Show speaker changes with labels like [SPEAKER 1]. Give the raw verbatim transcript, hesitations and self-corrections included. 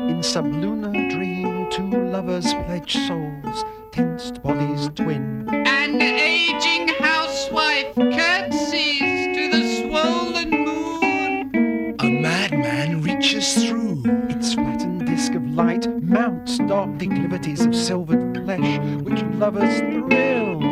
[SPEAKER 1] In sublunar dream, two lovers pledge souls, tensed bodies twin.
[SPEAKER 2] An aging housewife curtsies to the swollen moon.
[SPEAKER 3] A madman reaches through.
[SPEAKER 1] Its flattened disc of light mounts dark declivities of silvered flesh, which lovers thrill.